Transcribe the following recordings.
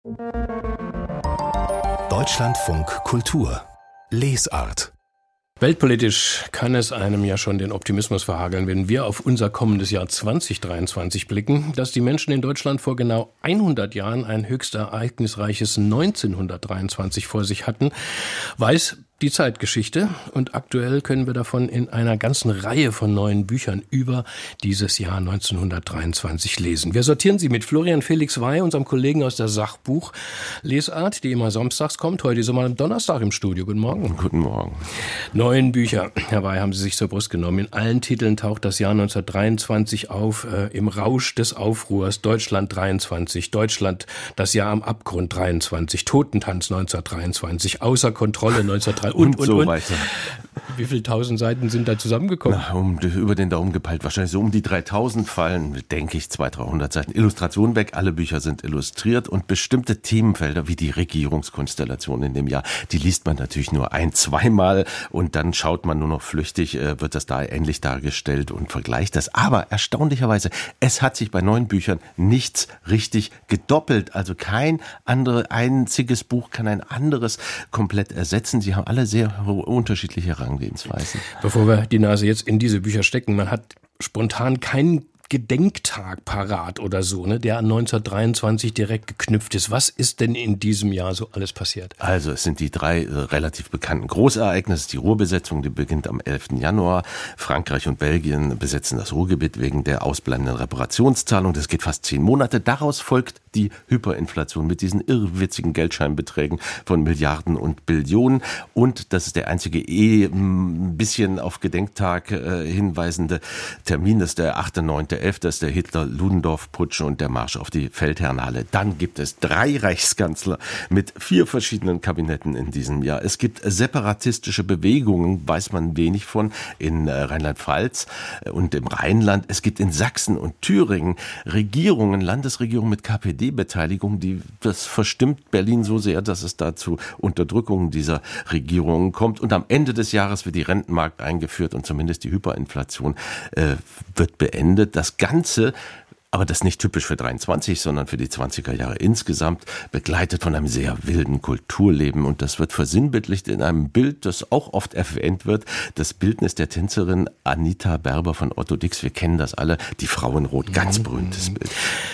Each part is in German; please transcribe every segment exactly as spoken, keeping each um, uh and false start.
Deutschlandfunk Kultur Lesart. Weltpolitisch kann es einem ja schon den Optimismus verhageln, wenn wir auf unser kommendes Jahr zwanzig dreiundzwanzig blicken, dass die Menschen in Deutschland vor genau hundert Jahren ein höchst ereignisreiches neunzehnhundertdreiundzwanzig vor sich hatten, weiß die Zeitgeschichte, und aktuell können wir davon in einer ganzen Reihe von neuen Büchern über dieses Jahr neunzehnhundertdreiundzwanzig lesen. Wir sortieren sie mit Florian Felix Wey, unserem Kollegen aus der Sachbuch-Lesart, die immer samstags kommt. Heute ist er mal am Donnerstag im Studio. Guten Morgen. Guten Morgen. Neun Bücher, Herr Wey, haben Sie sich zur Brust genommen. In allen Titeln taucht das Jahr neunzehnhundertdreiundzwanzig auf, äh, im Rausch des Aufruhrs. Deutschland dreiundzwanzig, Deutschland, das Jahr am Abgrund dreiundzwanzig, Totentanz neunzehnhundertdreiundzwanzig, Außer Kontrolle neunzehnhundertdreiundzwanzig. Und, und, so und. weiter. Wie viele tausend Seiten sind da zusammengekommen? Na, um, über den Daumen gepeilt, wahrscheinlich so um die dreitausend fallen, denke ich, zweihundert, dreihundert Seiten. Illustrationen weg, alle Bücher sind illustriert, und bestimmte Themenfelder wie die Regierungskonstellation in dem Jahr, die liest man natürlich nur ein-, zweimal, und dann schaut man nur noch flüchtig, äh, wird das da ähnlich dargestellt und vergleicht das. Aber erstaunlicherweise, es hat sich bei neuen Büchern nichts richtig gedoppelt. Also kein anderes, einziges Buch kann ein anderes komplett ersetzen. Sie haben alle sehr unterschiedliche Herangehensweisen. Bevor wir die Nase jetzt in diese Bücher stecken, man hat spontan keinen Gedenktag parat oder so, ne, der an neunzehnhundertdreiundzwanzig direkt geknüpft ist. Was ist denn in diesem Jahr so alles passiert? Also es sind die drei äh, relativ bekannten Großereignisse. Die Ruhrbesetzung, die beginnt am elften Januar. Frankreich und Belgien besetzen das Ruhrgebiet wegen der ausbleibenden Reparationszahlung. Das geht fast zehn Monate. Daraus folgt die Hyperinflation mit diesen irrwitzigen Geldscheinbeträgen von Milliarden und Billionen. Und das ist der einzige eh ein bisschen auf Gedenktag äh, hinweisende Termin, das ist der achte, neunte, elfte, das ist der Hitler-Ludendorff-Putsch und der Marsch auf die Feldherrnhalle. Dann gibt es drei Reichskanzler mit vier verschiedenen Kabinetten in diesem Jahr. Es gibt separatistische Bewegungen, weiß man wenig von, in Rheinland-Pfalz und im Rheinland. Es gibt in Sachsen und Thüringen Regierungen, Landesregierungen mit K P D-Beteiligung, die, das verstimmt Berlin so sehr, dass es da zu Unterdrückungen dieser Regierungen kommt. Und am Ende des Jahres wird die Rentenmarkt eingeführt und zumindest die Hyperinflation äh, wird beendet. Das Ganze, aber das nicht typisch für dreiundzwanzig, sondern für die zwanziger Jahre insgesamt, begleitet von einem sehr wilden Kulturleben. Und das wird versinnbildlicht in einem Bild, das auch oft erwähnt wird. Das Bildnis der Tänzerin Anita Berber von Otto Dix. Wir kennen das alle. Die Frau in Rot, ganz berühmtes Bild.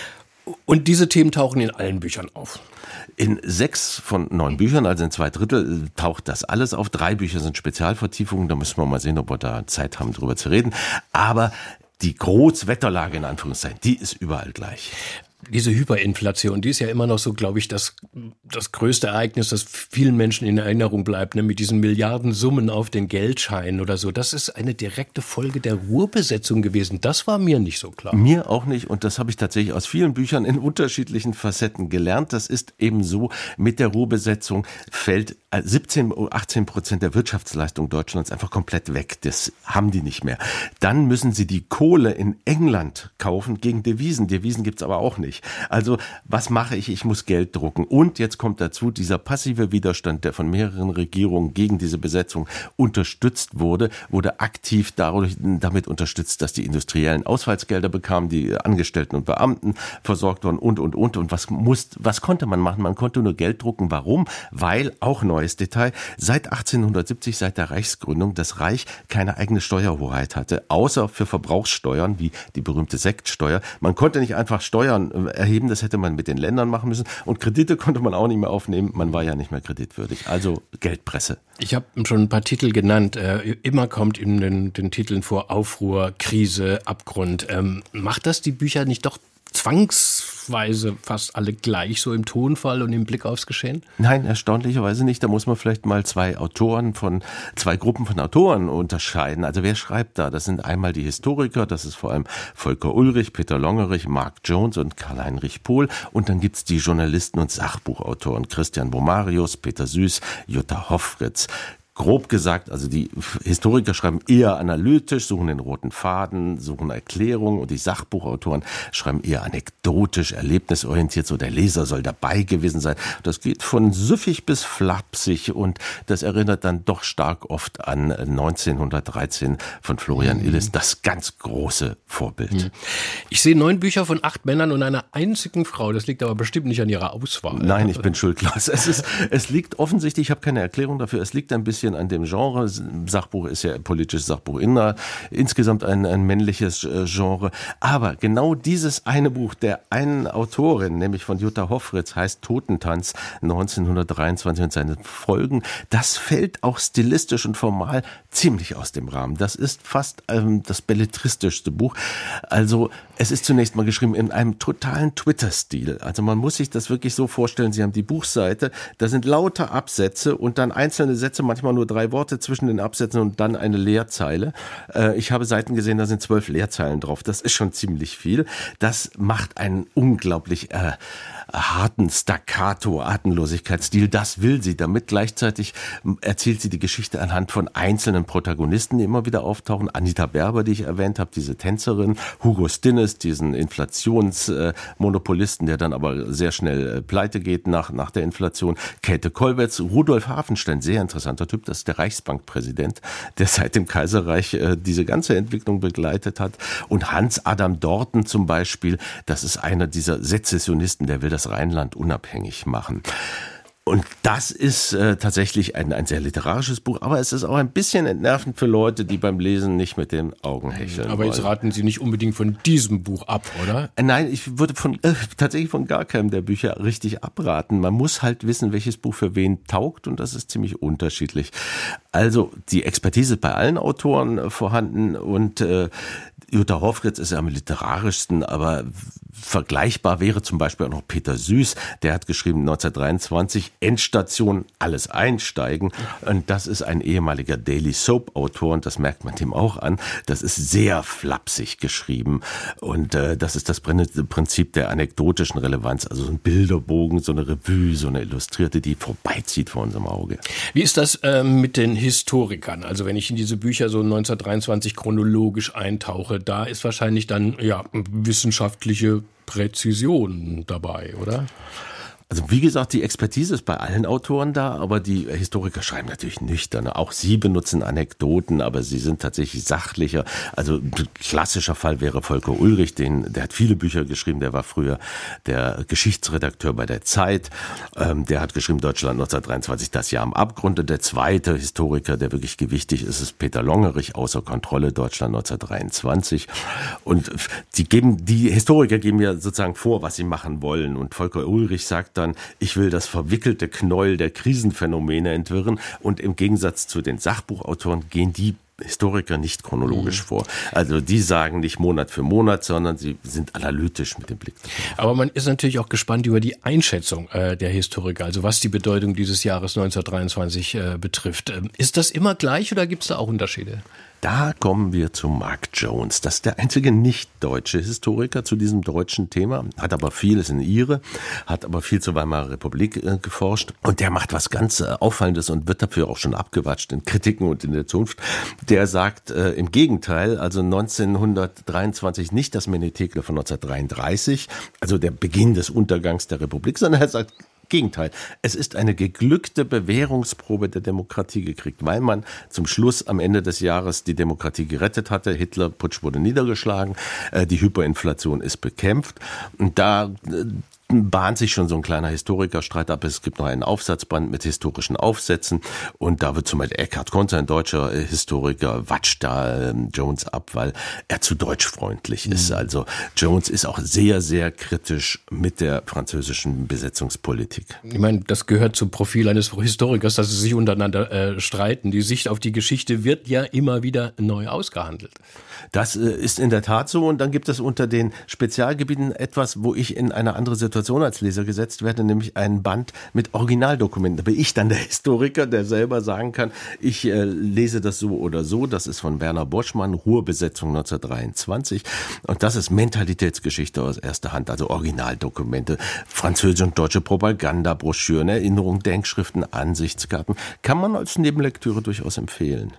Und diese Themen tauchen in allen Büchern auf? In sechs von neun Büchern, also in zwei Drittel, taucht das alles auf. Drei Bücher sind Spezialvertiefungen. Da müssen wir mal sehen, ob wir da Zeit haben, drüber zu reden. Aber die Großwetterlage, in Anführungszeichen, die ist überall gleich. Diese Hyperinflation, die ist ja immer noch so, glaube ich, das, das größte Ereignis, das vielen Menschen in Erinnerung bleibt, ne? Mit diesen Milliardensummen auf den Geldscheinen oder so. Das ist eine direkte Folge der Ruhrbesetzung gewesen. Das war mir nicht so klar. Mir auch nicht, und das habe ich tatsächlich aus vielen Büchern in unterschiedlichen Facetten gelernt. Das ist eben so, mit der Ruhrbesetzung fällt siebzehn, achtzehn Prozent der Wirtschaftsleistung Deutschlands einfach komplett weg. Das haben die nicht mehr. Dann müssen sie die Kohle in England kaufen gegen Devisen. Devisen gibt's aber auch nicht. Also was mache ich? Ich muss Geld drucken. Und jetzt kommt dazu dieser passive Widerstand, der von mehreren Regierungen gegen diese Besetzung unterstützt wurde, wurde aktiv dadurch, damit unterstützt, dass die Industriellen Ausfallsgelder bekamen, die Angestellten und Beamten versorgt wurden und, und, und. Und was muss, was konnte man machen? Man konnte nur Geld drucken. Warum? Weil, auch neues Detail, seit achtzehnhundertsiebzig, seit der Reichsgründung, das Reich keine eigene Steuerhoheit hatte, außer für Verbrauchssteuern, wie die berühmte Sektsteuer. Man konnte nicht einfach Steuern erheben, das hätte man mit den Ländern machen müssen. Und Kredite konnte man auch nicht mehr aufnehmen, man war ja nicht mehr kreditwürdig. Also Geldpresse. Ich habe schon ein paar Titel genannt. Äh, immer kommt in den, den Titeln vor Aufruhr, Krise, Abgrund. Ähm, macht das die Bücher nicht doch zwangsweise fast alle gleich, so im Tonfall und im Blick aufs Geschehen? Nein, erstaunlicherweise nicht. Da muss man vielleicht mal zwei Autoren von, zwei Gruppen von Autoren unterscheiden. Also wer schreibt da? Das sind einmal die Historiker, das ist vor allem Volker Ulrich, Peter Longerich, Mark Jones und Karl-Heinrich Pohl. Und dann gibt's die Journalisten und Sachbuchautoren Christian Bomarius, Peter Süß, Jutta Hoffritz. grob gesagt, also die Historiker schreiben eher analytisch, suchen den roten Faden, suchen Erklärungen und die Sachbuchautoren schreiben eher anekdotisch, erlebnisorientiert, so der Leser soll dabei gewesen sein. Das geht von süffig bis flapsig und das erinnert dann doch stark oft an neunzehnhundertdreizehn von Florian mhm. Illes, das ganz große Vorbild. Mhm. Ich sehe neun Bücher von acht Männern und einer einzigen Frau, das liegt aber bestimmt nicht an ihrer Auswahl. Nein, ich bin schuldlos. Es ist, es liegt offensichtlich, ich habe keine Erklärung dafür, es liegt ein bisschen an dem Genre. Sachbuch ist ja politisches Sachbuch inner, insgesamt ein, ein männliches Genre. Aber genau dieses eine Buch der einen Autorin, nämlich von Jutta Hoffritz, heißt Totentanz neunzehnhundertdreiundzwanzig und seine Folgen, das fällt auch stilistisch und formal ziemlich aus dem Rahmen. Das ist fast ähm, das belletristischste Buch. Also es ist zunächst mal geschrieben in einem totalen Twitter-Stil. Also man muss sich das wirklich so vorstellen, Sie haben die Buchseite, da sind lauter Absätze und dann einzelne Sätze, manchmal nur drei Worte zwischen den Absätzen und dann eine Leerzeile. Äh, ich habe Seiten gesehen, da sind zwölf Leerzeilen drauf. Das ist schon ziemlich viel. Das macht einen unglaublich äh, harten Staccato-Atemlosigkeitsstil. Das will sie. Damit gleichzeitig erzählt sie die Geschichte anhand von einzelnen Protagonisten, die immer wieder auftauchen. Anita Berber, die ich erwähnt habe, diese Tänzerin. Hugo Stinnes, diesen Inflationsmonopolisten, der dann aber sehr schnell pleite geht nach, nach der Inflation. Käthe Kollwitz, Rudolf Hafenstein, sehr interessanter Typ. Das ist der Reichsbankpräsident, der seit dem Kaiserreich äh, diese ganze Entwicklung begleitet hat. Und Hans Adam Dorten zum Beispiel, das ist einer dieser Sezessionisten, der will das Rheinland unabhängig machen. Und das ist äh, tatsächlich ein, ein sehr literarisches Buch, aber es ist auch ein bisschen entnervend für Leute, die beim Lesen nicht mit den Augen hecheln Aber jetzt wollen. raten Sie nicht unbedingt von diesem Buch ab, oder? Äh, nein, ich würde von äh, tatsächlich von gar keinem der Bücher richtig abraten. Man muss halt wissen, welches Buch für wen taugt und das ist ziemlich unterschiedlich. Also die Expertise ist bei allen Autoren äh, vorhanden und äh, Jutta Hoffritz ist ja am literarischsten, aber vergleichbar wäre zum Beispiel auch noch Peter Süß, der hat geschrieben neunzehnhundertdreiundzwanzig, Endstation, alles einsteigen. Und das ist ein ehemaliger Daily Soap Autor und das merkt man dem auch an. Das ist sehr flapsig geschrieben und äh, das ist das Prinzip der anekdotischen Relevanz, also so ein Bilderbogen, so eine Revue, so eine Illustrierte, die vorbeizieht vor unserem Auge. Wie ist das äh, mit den Historikern? Also wenn ich in diese Bücher so neunzehnhundertdreiundzwanzig chronologisch eintauche, da ist wahrscheinlich dann ja wissenschaftliche Präzision dabei, oder? Also wie gesagt, die Expertise ist bei allen Autoren da, aber die Historiker schreiben natürlich nüchtern. Auch sie benutzen Anekdoten, aber sie sind tatsächlich sachlicher. Also ein klassischer Fall wäre Volker Ullrich, den, der hat viele Bücher geschrieben, der war früher der Geschichtsredakteur bei der Zeit. Ähm, der hat geschrieben Deutschland neunzehnhundertdreiundzwanzig, das Jahr am Abgrund. Und der zweite Historiker, der wirklich gewichtig ist, ist Peter Longerich, Außer Kontrolle, Deutschland neunzehnhundertdreiundzwanzig. Und die geben, die Historiker geben ja sozusagen vor, was sie machen wollen. Und Volker Ullrich sagt dann, ich will das verwickelte Knäuel der Krisenphänomene entwirren und im Gegensatz zu den Sachbuchautoren gehen die Historiker nicht chronologisch mhm. vor. Also die sagen nicht Monat für Monat, sondern sie sind analytisch mit dem Blick. Aber man ist natürlich auch gespannt über die Einschätzung äh, der Historiker, also was die Bedeutung dieses Jahres neunzehnhundertdreiundzwanzig äh, betrifft. Ähm, ist das immer gleich oder gibt es da auch Unterschiede? Da kommen wir zu Mark Jones. Das ist der einzige nicht-deutsche Historiker zu diesem deutschen Thema, hat aber vieles in Ire, hat aber viel zur Weimarer Republik äh, geforscht. Und der macht was ganz äh, Auffallendes und wird dafür auch schon abgewatscht in Kritiken und in der Zunft. Der sagt äh, im Gegenteil, also neunzehnhundertdreiundzwanzig nicht das Menetekel von neunzehnhundertdreiunddreißig, also der Beginn des Untergangs der Republik, sondern er sagt, Gegenteil. Es ist eine geglückte Bewährungsprobe der Demokratie gekriegt, weil man zum Schluss am Ende des Jahres die Demokratie gerettet hatte. Hitler-Putsch wurde niedergeschlagen, die Hyperinflation ist bekämpft. Und da bahnt sich schon so ein kleiner Historikerstreit ab. Es gibt noch einen Aufsatzband mit historischen Aufsätzen und da wird zum Beispiel Eckhard Konter, ein deutscher Historiker, watscht da Jones ab, weil er zu deutschfreundlich ist. Mhm. Also Jones ist auch sehr, sehr kritisch mit der französischen Besetzungspolitik. Ich meine, das gehört zum Profil eines Historikers, dass sie sich untereinander äh, streiten. Die Sicht auf die Geschichte wird ja immer wieder neu ausgehandelt. Das äh, ist in der Tat so und dann gibt es unter den Spezialgebieten etwas, wo ich in eine andere Situation Situation als Leser gesetzt werde, nämlich einen Band mit Originaldokumenten. Da bin ich dann der Historiker, der selber sagen kann, ich äh, lese das so oder so. Das ist von Werner Boschmann, Ruhrbesetzung neunzehnhundertdreiundzwanzig. Und das ist Mentalitätsgeschichte aus erster Hand, also Originaldokumente, französische und deutsche Propaganda, Broschüren, Erinnerungen, Denkschriften, Ansichtskarten. Kann man als Nebenlektüre durchaus empfehlen.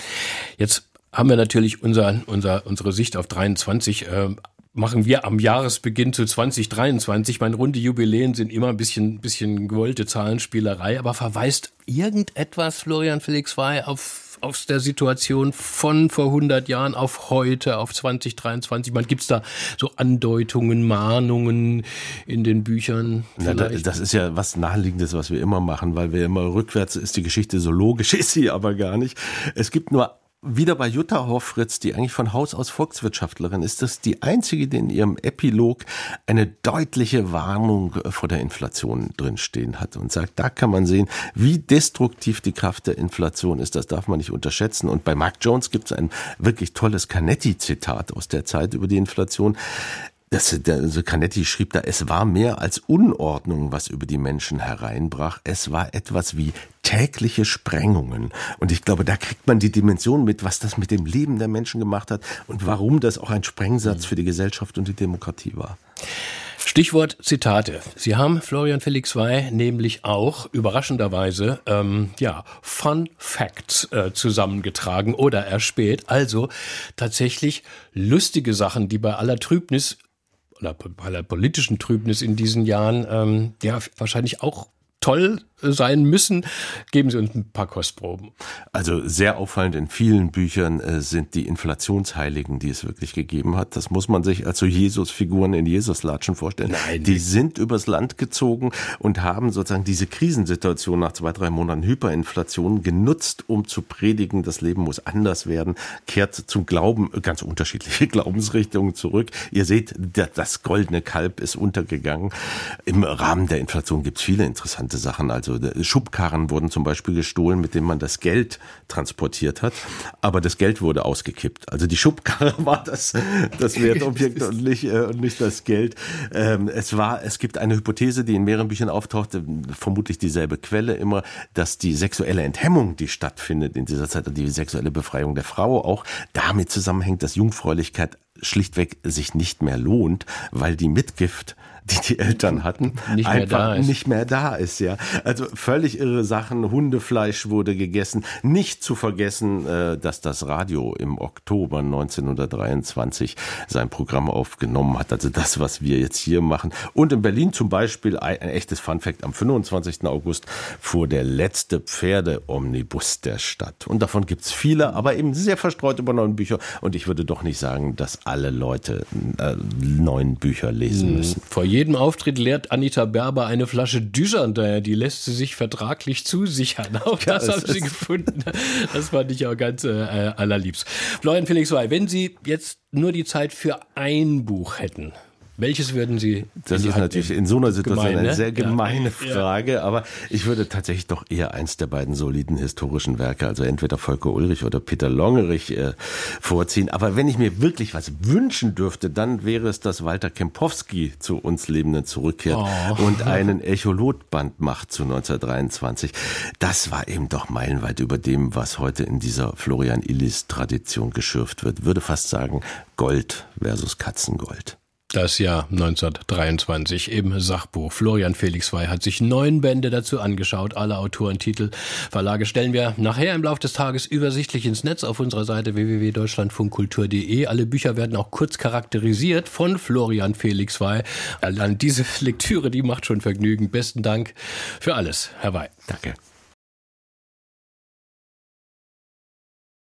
Jetzt haben wir natürlich unser, unser, unsere Sicht auf dreiundzwanzig, äh, machen wir am Jahresbeginn zu zwanzig dreiundzwanzig. Meine runde Jubiläen sind immer ein bisschen, bisschen gewollte Zahlenspielerei, aber verweist irgendetwas, Florian Felix Wey, auf, auf der Situation von vor hundert Jahren auf heute, auf zwanzig dreiundzwanzig? Man, gibt's da so Andeutungen, Mahnungen in den Büchern? Na, das ist ja was Naheliegendes, was wir immer machen, weil wir immer rückwärts ist die Geschichte so logisch, ist sie aber gar nicht. Es gibt nur wieder bei Jutta Hoffritz, die eigentlich von Haus aus Volkswirtschaftlerin ist, das die einzige, die in ihrem Epilog eine deutliche Warnung vor der Inflation drinstehen hat und sagt, da kann man sehen, wie destruktiv die Kraft der Inflation ist. Das darf man nicht unterschätzen. Und bei Mark Jones gibt es ein wirklich tolles Canetti-Zitat aus der Zeit über die Inflation. Das, der, also Canetti schrieb da, es war mehr als Unordnung, was über die Menschen hereinbrach. Es war etwas wie tägliche Sprengungen. Und ich glaube, da kriegt man die Dimension mit, was das mit dem Leben der Menschen gemacht hat und warum das auch ein Sprengsatz für die Gesellschaft und die Demokratie war. Stichwort Zitate. Sie haben, Florian Felix Wey, nämlich auch überraschenderweise ähm, ja Fun Facts äh, zusammengetragen oder erspäht. Also tatsächlich lustige Sachen, die bei aller Trübnis oder bei aller politischen Trübnis in diesen Jahren ähm, ja wahrscheinlich auch toll sein müssen. Geben Sie uns ein paar Kostproben. Also sehr auffallend in vielen Büchern äh, sind die Inflationsheiligen, die es wirklich gegeben hat. Das muss man sich als so Jesus-Figuren in Jesus-Latschen vorstellen. Nein. Die sind übers Land gezogen und haben sozusagen diese Krisensituation nach zwei, drei Monaten Hyperinflation genutzt, um zu predigen, das Leben muss anders werden, kehrt zum Glauben, ganz unterschiedliche Glaubensrichtungen zurück. Ihr seht, das goldene Kalb ist untergegangen. Im Rahmen der Inflation gibt es viele interessante Sachen. Also Schubkarren wurden zum Beispiel gestohlen, mit denen man das Geld transportiert hat, aber das Geld wurde ausgekippt. Also die Schubkarre war das, das Wertobjekt und nicht, äh, und nicht das Geld. Ähm, es war, es gibt eine Hypothese, die in mehreren Büchern auftauchte, vermutlich dieselbe Quelle immer, dass die sexuelle Enthemmung, die stattfindet in dieser Zeit, und die sexuelle Befreiung der Frau auch damit zusammenhängt, dass Jungfräulichkeit schlichtweg sich nicht mehr lohnt, weil die Mitgift, die die Eltern hatten, nicht mehr einfach da ist. nicht mehr da ist, ja. Also völlig irre Sachen. Hundefleisch wurde gegessen. Nicht zu vergessen, dass das Radio im Oktober neunzehnhundertdreiundzwanzig sein Programm aufgenommen hat. Also das, was wir jetzt hier machen. Und in Berlin zum Beispiel ein echtes Funfact: Am fünfundzwanzigsten August fuhr der letzte Pferdeomnibus der Stadt. Und davon gibt's viele, aber eben sehr verstreut über neun Bücher. Und ich würde doch nicht sagen, dass alle Leute äh, neun Bücher lesen müssen. Vor jedem Auftritt leert Anita Berber eine Flasche Dujardin, die lässt sie sich vertraglich zusichern. Auch das ja, haben Sie gefunden. Das fand ich auch ganz äh, allerliebst. Florian Felix Wey, wenn Sie jetzt nur die Zeit für ein Buch hätten, welches würden Sie? Das ist natürlich in so einer Situation Gemein, ne? eine sehr gemeine ja. Frage, ja. Aber ich würde tatsächlich doch eher eins der beiden soliden historischen Werke, also entweder Volker Ullrich oder Peter Longerich, äh, vorziehen. Aber wenn ich mir wirklich was wünschen dürfte, dann wäre es, dass Walter Kempowski zu uns Lebenden zurückkehrt oh. und einen Echolot-Band macht zu neunzehnhundertdreiundzwanzig. Das war eben doch meilenweit über dem, was heute in dieser Florian-Illis-Tradition geschürft wird. Würde fast sagen, Gold versus Katzengold. Das Jahr neunzehnhundertdreiundzwanzig im Sachbuch. Florian Felix Wey hat sich neun Bände dazu angeschaut. Alle Autorentitel, Verlage stellen wir nachher im Laufe des Tages übersichtlich ins Netz auf unserer Seite w w w punkt deutschlandfunkkultur punkt de. Alle Bücher werden auch kurz charakterisiert von Florian Felix Wey. Allein diese Lektüre, die macht schon Vergnügen. Besten Dank für alles, Herr Wey. Danke.